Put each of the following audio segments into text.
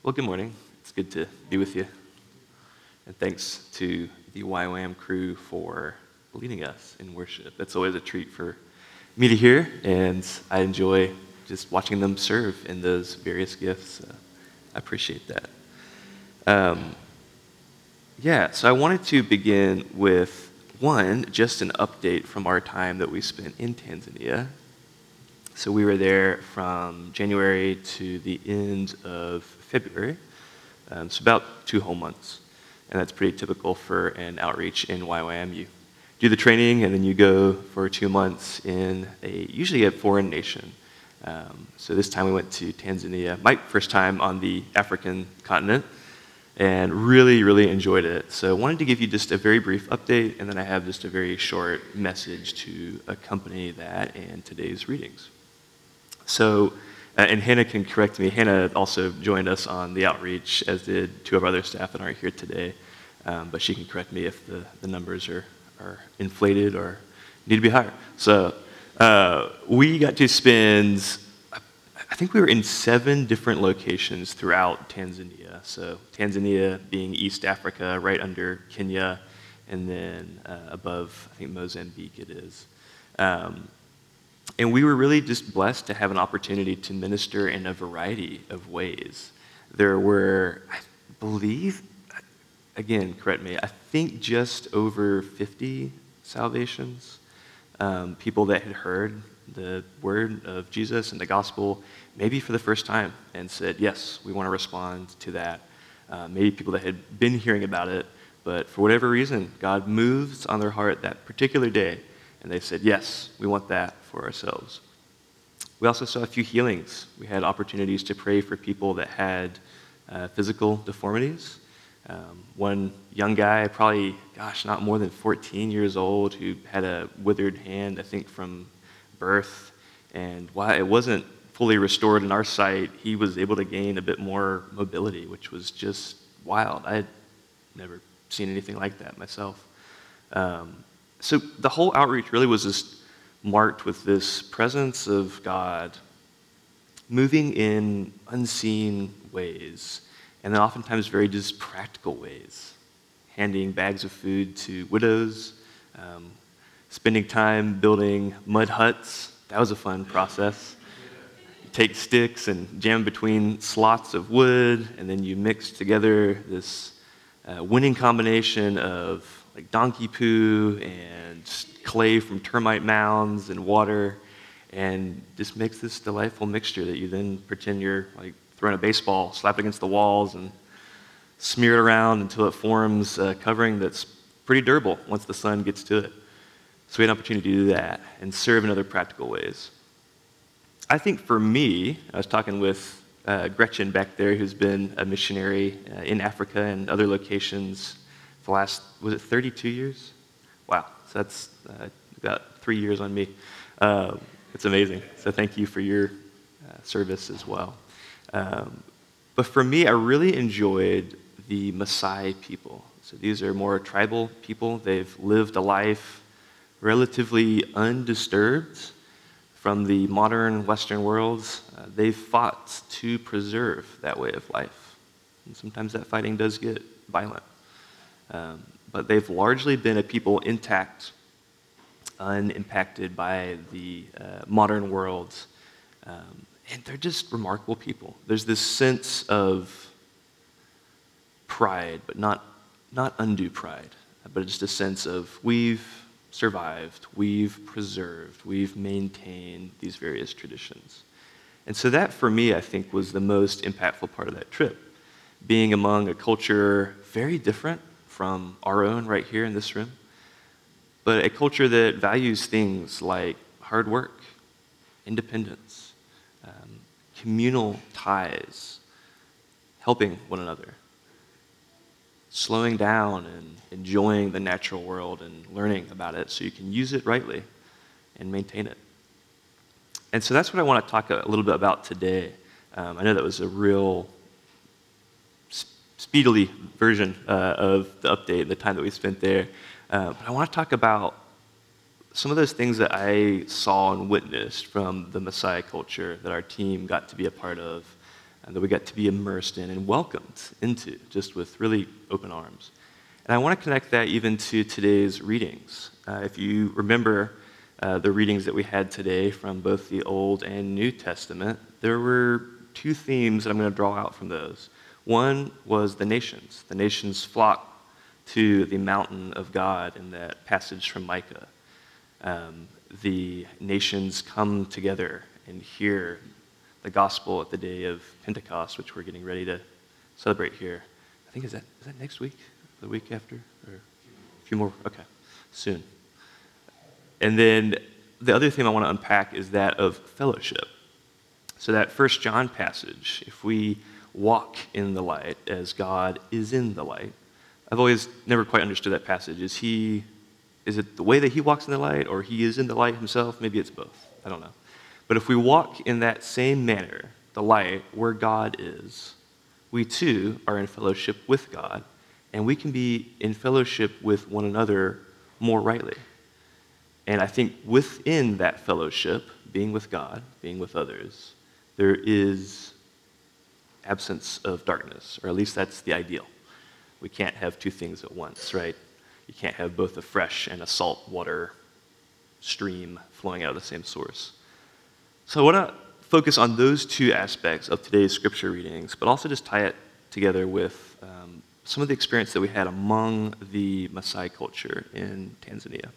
Well, good morning. It's good to be with you. And thanks to the YWAM crew for leading us in worship. That's always a treat for me to hear, and I enjoy just watching them serve in those various gifts. I appreciate that. Um, so I wanted to begin with just an update from our time that we spent in Tanzania. So we were there from January to the end of February, so about 2 whole months. And that's pretty typical for an outreach in YWAM. You do the training, and then you go for 2 months in usually a foreign nation. So this time we went to Tanzania, my first time on the African continent, and really, really enjoyed it. So I wanted to give you just a very brief update, and then I have just a very short message to accompany that and today's readings. So, and Hannah can correct me. Hannah also joined us on the outreach, as did 2 of our other staff that aren't here today. But she can correct me if the numbers are inflated or need to be higher. So we got to spend, I think we were in 7 different locations throughout Tanzania. So Tanzania being East Africa, right under Kenya, and then above, I think Mozambique it is. And we were really just blessed to have an opportunity to minister in a variety of ways. There were, I believe, again, correct me, I think just over 50 salvations, people that had heard the word of Jesus and the gospel maybe for the first time and said, yes, we want to respond to that. Maybe people that had been hearing about it, but for whatever reason, God moves on their heart that particular day, and they said, yes, we want that for ourselves. We also saw a few healings. We had opportunities to pray for people that had physical deformities. One young guy, probably, not more than 14 years old, who had a withered hand, I think from birth. And while it wasn't fully restored in our sight, he was able to gain a bit more mobility, which was just wild. I had never seen anything like that myself. So the whole outreach really was just marked with this presence of God moving in unseen ways, and then oftentimes very just practical ways, handing bags of food to widows, spending time building mud huts. That was a fun process. You take sticks and jam between slots of wood, and then you mix together this winning combination of like donkey poo and clay from termite mounds and water, and just makes this delightful mixture that you then pretend you're like throwing a baseball, slap it against the walls, and smear it around until it forms a covering that's pretty durable once the sun gets to it. So we had an opportunity to do that and serve in other practical ways. I think for me, I was talking with Gretchen back there, who's been a missionary in Africa and other locations for the last, was it 32 years? Wow, so that's about 3 years on me. It's amazing. So thank you for your service as well. But for me, I really enjoyed the Maasai people. So these are more tribal people. They've lived a life relatively undisturbed from the modern Western world. They've fought to preserve that way of life. And sometimes that fighting does get violent. But they've largely been a people intact, unimpacted by the modern world. And they're just remarkable people. There's this sense of pride, but not undue pride, but just a sense of we've survived, we've preserved, we've maintained these various traditions. And so that, for me, I think was the most impactful part of that trip, being among a culture very different from our own right here in this room, but a culture that values things like hard work, independence, communal ties, helping one another, slowing down and enjoying the natural world and learning about it so you can use it rightly and maintain it. And so that's what I want to talk a little bit about today. I know that was a real speedily version of the update, the time that we spent there. But I want to talk about some of those things that I saw and witnessed from the Maasai culture that our team got to be a part of, and that we got to be immersed in and welcomed into, just with really open arms. And I want to connect that even to today's readings. If you remember the readings that we had today from both the Old and New Testament, there were two themes that I'm going to draw out from those. One was the nations. The nations flock to the mountain of God in that passage from Micah. The nations come together and hear the gospel at the day of Pentecost, which we're getting ready to celebrate here. I think, is that next week? The week after? Or a few more? Okay, soon. And then the other thing I want to unpack is that of fellowship. So that 1 John passage, if we walk in the light as God is in the light, I've always never quite understood that passage. Is it the way that he walks in the light, or he is in the light himself? Maybe it's both. I don't know. But if we walk in that same manner, the light, where God is, we too are in fellowship with God, and we can be in fellowship with one another more rightly. And I think within that fellowship, being with God, being with others, there is absence of darkness, or at least that's the ideal. We can't have two things at once, right? You can't have both a fresh and a salt water stream flowing out of the same source. So I want to focus on those two aspects of today's scripture readings, but also just tie it together with some of the experience that we had among the Maasai culture in Tanzania.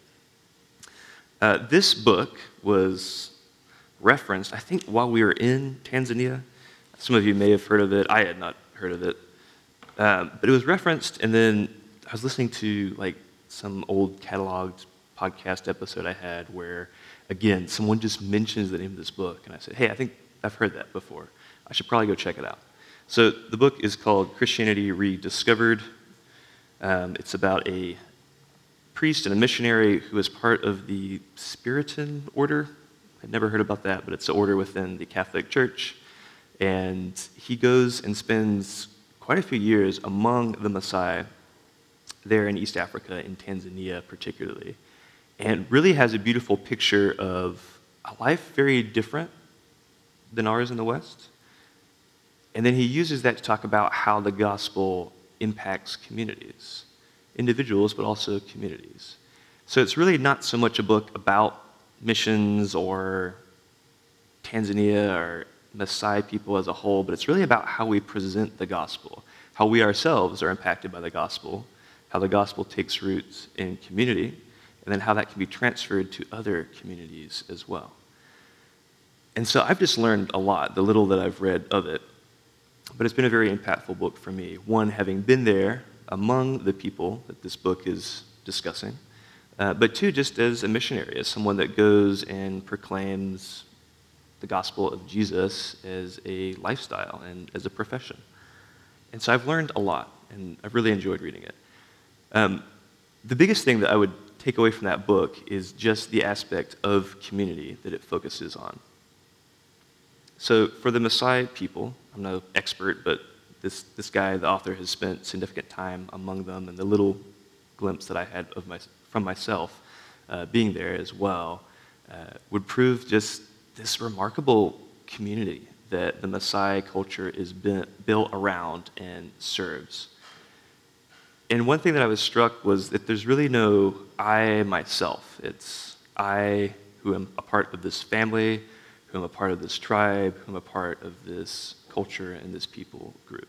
This book was referenced, I think, while we were in Tanzania. Some of you may have heard of it. I had not heard of it. But it was referenced, and then I was listening to some old cataloged podcast episode I had where, again, someone just mentions the name of this book, and I said, hey, I think I've heard that before. I should probably go check it out. So the book is called Christianity Rediscovered. It's about a priest and a missionary who is part of the Spiritan order. I'd never heard about that, but it's an order within the Catholic Church. And he goes and spends quite a few years among the Maasai there in East Africa, in Tanzania particularly, and really has a beautiful picture of a life very different than ours in the West. And then he uses that to talk about how the gospel impacts communities, individuals, but also communities. So it's really not so much a book about missions or Tanzania or Maasai people as a whole, but it's really about how we present the gospel, how we ourselves are impacted by the gospel, how the gospel takes roots in community, and then how that can be transferred to other communities as well. And so I've just learned a lot, the little that I've read of it, but it's been a very impactful book for me. One, having been there among the people that this book is discussing, but two, just as a missionary, as someone that goes and proclaims the gospel of Jesus as a lifestyle and as a profession. And so I've learned a lot, and I've really enjoyed reading it. The biggest thing that I would take away from that book is just the aspect of community that it focuses on. So for the Maasai people, I'm no expert, but this guy, the author, has spent significant time among them, and the little glimpse that I had from myself being there as well would prove just this remarkable community that the Maasai culture is built around and serves. And one thing that I was struck was that there's really no I, myself. It's I who am a part of this family, who am a part of this tribe, who am a part of this culture and this people group.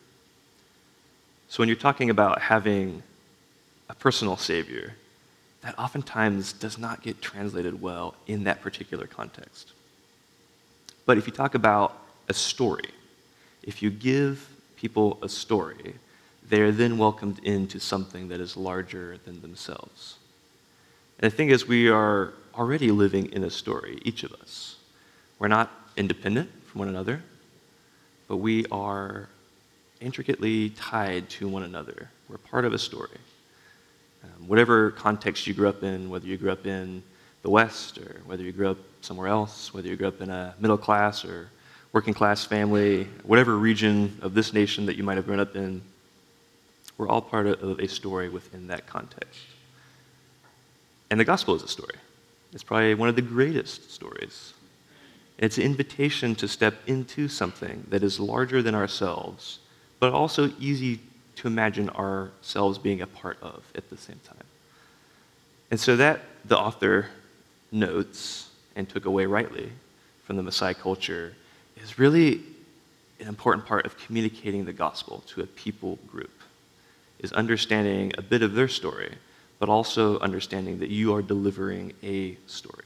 So when you're talking about having a personal savior, that oftentimes does not get translated well in that particular context. But if you talk about a story, if you give people a story, they are then welcomed into something that is larger than themselves. And the thing is, we are already living in a story, each of us. We're not independent from one another, but we are intricately tied to one another. We're part of a story. Whatever context you grew up in, whether you grew up in the West or whether you grew up somewhere else, whether you grew up in a middle class or working class family, whatever region of this nation that you might have grown up in, we're all part of a story within that context. And the gospel is a story. It's probably one of the greatest stories It's an invitation to step into something that is larger than ourselves, but also easy to imagine ourselves being a part of at the same time. And so that the author notes and took away rightly from the Maasai culture is really an important part of communicating the gospel to a people group, is understanding a bit of their story, but also understanding that you are delivering a story.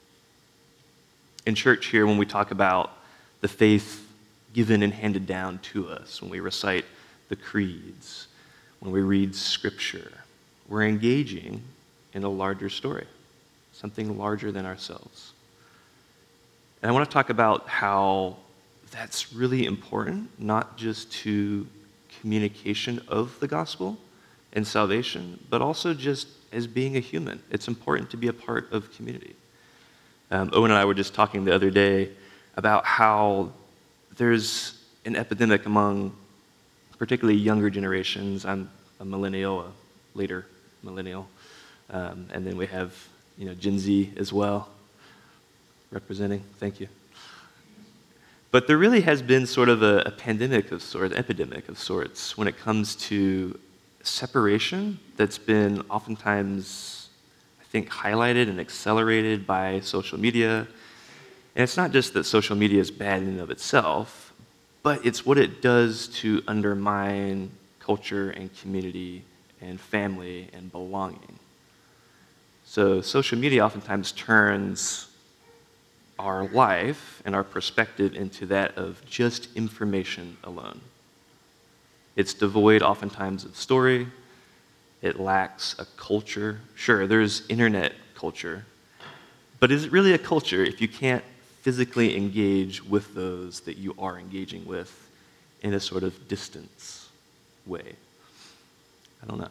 In church here, when we talk about the faith given and handed down to us, when we recite the creeds, when we read scripture, we're engaging in a larger story, something larger than ourselves. And I want to talk about how that's really important, not just to communication of the gospel and salvation, but also just as being a human. It's important to be a part of community. Owen and I were just talking the other day about how there's an epidemic among particularly younger generations. I'm a millennial, a later millennial, and then we have Gen Z as well, representing. Thank you. But there really has been sort of a pandemic of sorts, epidemic of sorts, when it comes to separation that's been oftentimes, I think, highlighted and accelerated by social media. And it's not just that social media is bad in and of itself, but it's what it does to undermine culture and community and family and belonging. So social media oftentimes turns our life and our perspective into that of just information alone. It's devoid oftentimes of story. It lacks a culture. Sure, there's internet culture, but is it really a culture if you can't physically engage with those that you are engaging with in a sort of distance way? I don't know.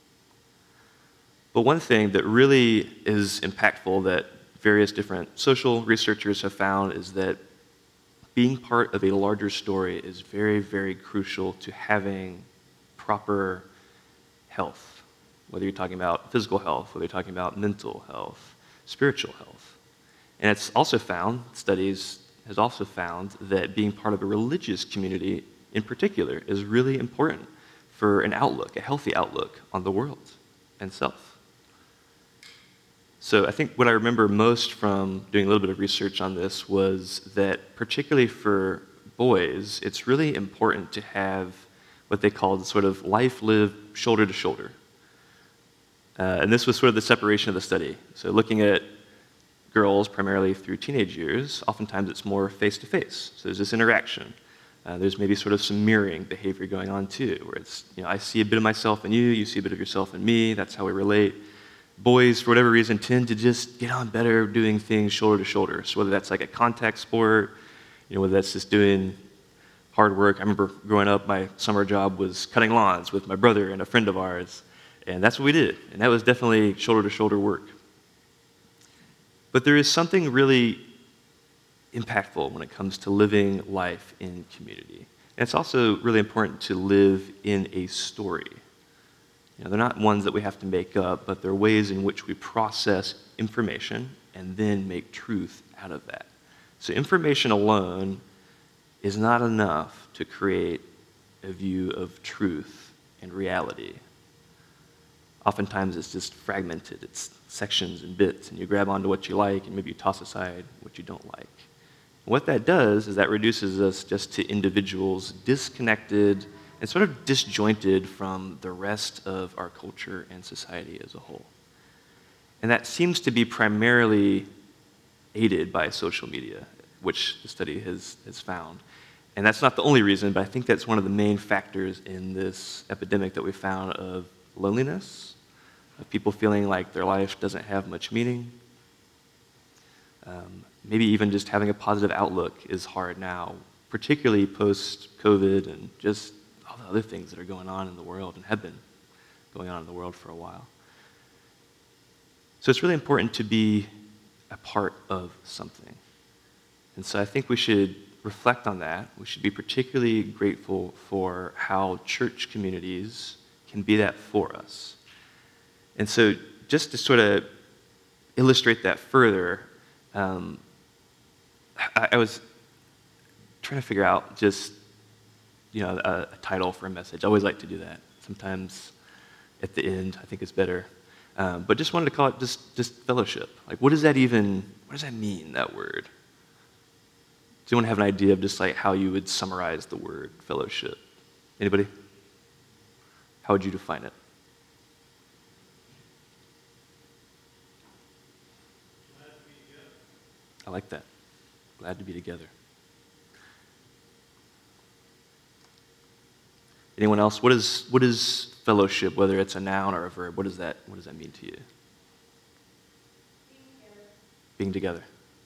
But one thing that really is impactful that various different social researchers have found is that being part of a larger story is very, very crucial to having proper health, whether you're talking about physical health, whether you're talking about mental health, spiritual health. And it's also found, studies has also found that being part of a religious community in particular is really important for an outlook, a healthy outlook on the world and self. So I think what I remember most from doing a little bit of research on this was that particularly for boys, it's really important to have what they called sort of life lived shoulder to shoulder. And this was sort of the separation of the study. So looking at girls primarily through teenage years, oftentimes it's more face-to-face. So there's this interaction. There's maybe sort of some mirroring behavior going on too, where it's, I see a bit of myself in you, you see a bit of yourself in me, that's how we relate. Boys, for whatever reason, tend to just get on better doing things shoulder to shoulder. So whether that's like a contact sport, whether that's just doing hard work. I remember growing up, my summer job was cutting lawns with my brother and a friend of ours, and that's what we did. And that was definitely shoulder to shoulder work. But there is something really impactful when it comes to living life in community. And it's also really important to live in a story. They're not ones that we have to make up, but they're ways in which we process information and then make truth out of that. So information alone is not enough to create a view of truth and reality. Oftentimes it's just fragmented. It's sections and bits, and you grab onto what you like, and maybe you toss aside what you don't like. What that does is that reduces us just to individuals disconnected and sort of disjointed from the rest of our culture and society as a whole. And that seems to be primarily aided by social media, which the study has found. And that's not the only reason, but I think that's one of the main factors in this epidemic that we found of loneliness, of people feeling like their life doesn't have much meaning. Maybe even just having a positive outlook is hard now, particularly post-COVID and just all the other things that are going on in the world and have been going on in the world for a while. So it's really important to be a part of something. And so I think we should reflect on that. We should be particularly grateful for how church communities can be that for us. And so just to sort of illustrate that further, I was trying to figure out just, a title for a message. I always like to do that. Sometimes at the end, I think it's better. But just wanted to call it just fellowship. Like, what does that mean, that word? Do you want to have an idea of just like how you would summarize the word fellowship? Anybody? How would you define it? I like that. Glad to be together. Anyone else? What is fellowship, whether it's a noun or a verb? What does that mean to you? Being together.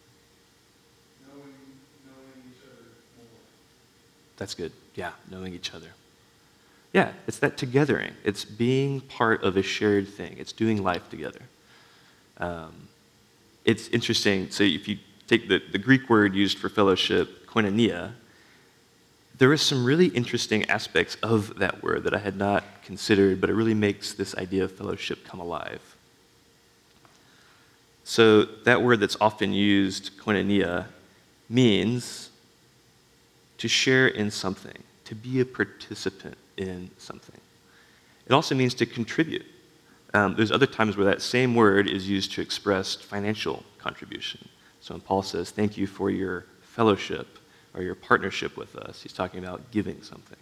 Knowing each other more. That's good. Yeah, knowing each other. Yeah, it's that togethering. It's being part of a shared thing. It's doing life together. It's interesting. So if you take the Greek word used for fellowship, koinonia, there are some really interesting aspects of that word that I had not considered, but it really makes this idea of fellowship come alive. So that word that's often used, koinonia, means to share in something, to be a participant in something. It also means to contribute. There's other times where that same word is used to express financial contribution. So when Paul says, thank you for your fellowship or your partnership with us, he's talking about giving something.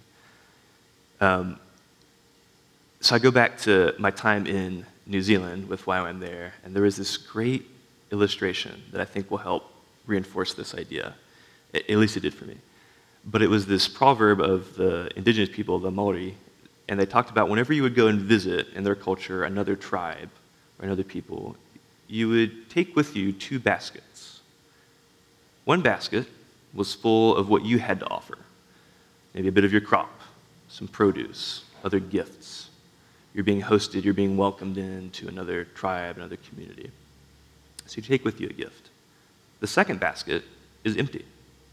So I go back to my time in New Zealand with YWAM there, and there was this great illustration that I think will help reinforce this idea. At least it did for me. But it was this proverb of the indigenous people, the Maori, and they talked about whenever you would go and visit in their culture another tribe or another people, you would take with you 2 baskets. One basket was full of what you had to offer, maybe a bit of your crop, some produce, other gifts. You're being hosted, you're being welcomed into another tribe, another community. So you take with you a gift. The second basket is empty.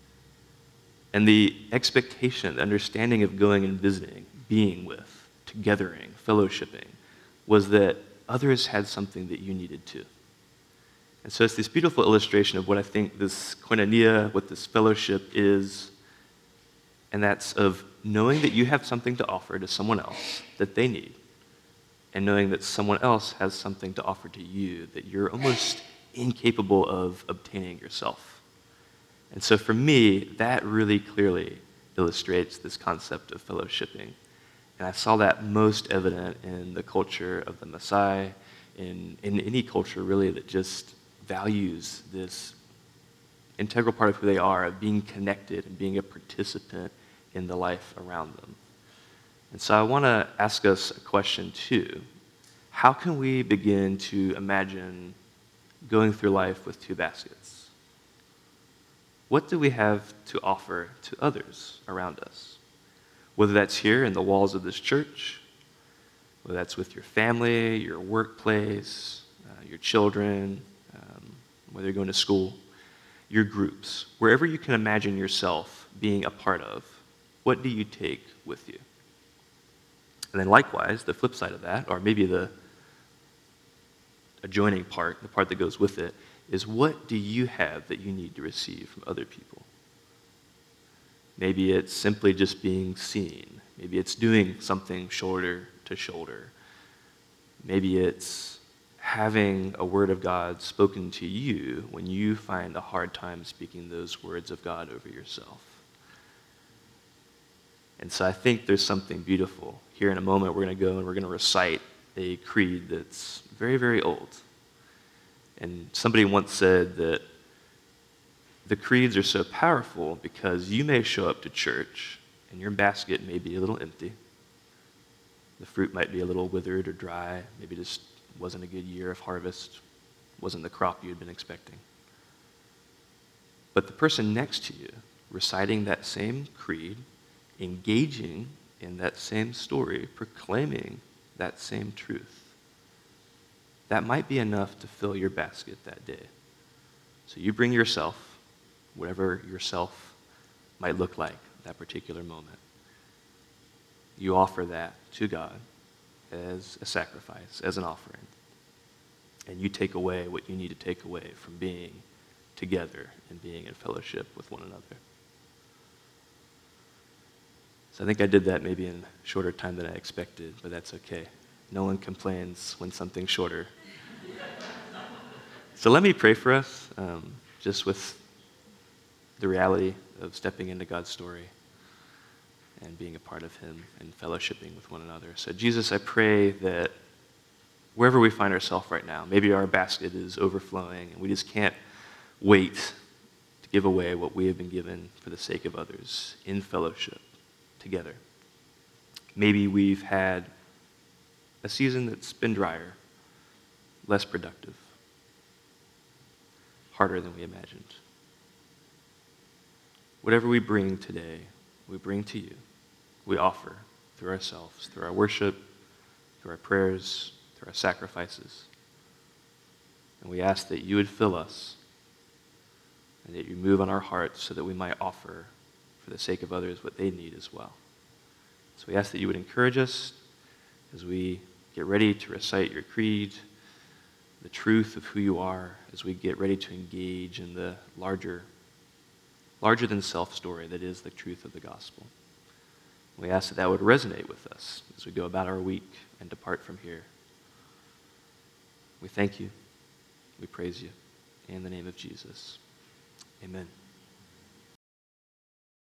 And the expectation, the understanding of going and visiting, being with, togethering, fellowshipping, was that others had something that you needed too. And so it's this beautiful illustration of what I think this koinonia, what this fellowship is, and that's of knowing that you have something to offer to someone else that they need, and knowing that someone else has something to offer to you that you're almost incapable of obtaining yourself. And so for me, that really clearly illustrates this concept of fellowshipping. And I saw that most evident in the culture of the Maasai, in any culture really that just values this integral part of who they are, of being connected and being a participant in the life around them. And so I want to ask us a question too. How can we begin to imagine going through life with 2 baskets? What do we have to offer to others around us? Whether that's here in the walls of this church, whether that's with your family, your workplace, your children, whether you're going to school, your groups, wherever you can imagine yourself being a part of, what do you take with you? And then likewise, the flip side of that, or maybe the adjoining part, the part that goes with it, is what do you have that you need to receive from other people? Maybe it's simply just being seen. Maybe it's doing something shoulder to shoulder. Maybe it's having a word of God spoken to you when you find a hard time speaking those words of God over yourself. And so I think there's something beautiful. Here in a moment, we're going to go and we're going to recite a creed that's very, very old. And somebody once said that the creeds are so powerful because you may show up to church and your basket may be a little empty. The fruit might be a little withered or dry. Maybe just wasn't a good year of harvest. Wasn't the crop you had been expecting. But the person next to you, reciting that same creed, engaging in that same story, proclaiming that same truth, that might be enough to fill your basket that day. So you bring yourself, whatever yourself might look like that particular moment. You offer that to God as a sacrifice, as an offering. And you take away what you need to take away from being together and being in fellowship with one another. So I think I did that maybe in a shorter time than I expected, but that's okay. No one complains when something's shorter. So let me pray for us, just with the reality of stepping into God's story and being a part of Him and fellowshipping with one another. So Jesus, I pray that wherever we find ourselves right now, maybe our basket is overflowing and we just can't wait to give away what we have been given for the sake of others in fellowship together. Maybe we've had a season that's been drier, less productive, harder than we imagined. Whatever we bring today, we bring to you. We offer through ourselves, through our worship, through our prayers, through our sacrifices. And we ask that you would fill us and that you move on our hearts so that we might offer for the sake of others what they need as well. So we ask that you would encourage us as we get ready to recite your creed, the truth of who you are, as we get ready to engage in the larger than self story that is the truth of the gospel. We ask that that would resonate with us as we go about our week and depart from here. We thank you. We praise you. In the name of Jesus. Amen.